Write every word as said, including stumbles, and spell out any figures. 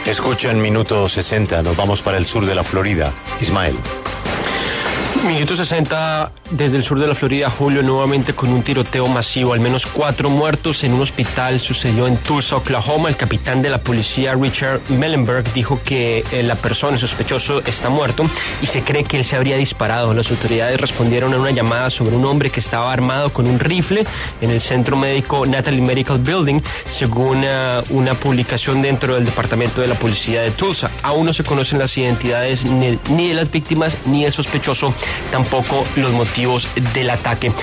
Escuchan Minuto sesenta, nos vamos para el sur de la Florida. Ismael. Minuto sesenta desde el sur de la Florida, Julio, nuevamente con un tiroteo masivo. Al menos cuatro muertos en un hospital sucedió en Tulsa, Oklahoma. El capitán de la policía, Richard Mellenberg, dijo que la persona, el sospechoso, está muerto y se cree que él se habría disparado. Las autoridades respondieron a una llamada sobre un hombre que estaba armado con un rifle en el centro médico Natalie Medical Building, según una, una publicación dentro del departamento de la policía de Tulsa. Aún no se conocen las identidades ni, ni de las víctimas ni del sospechoso, tampoco los motivos del ataque.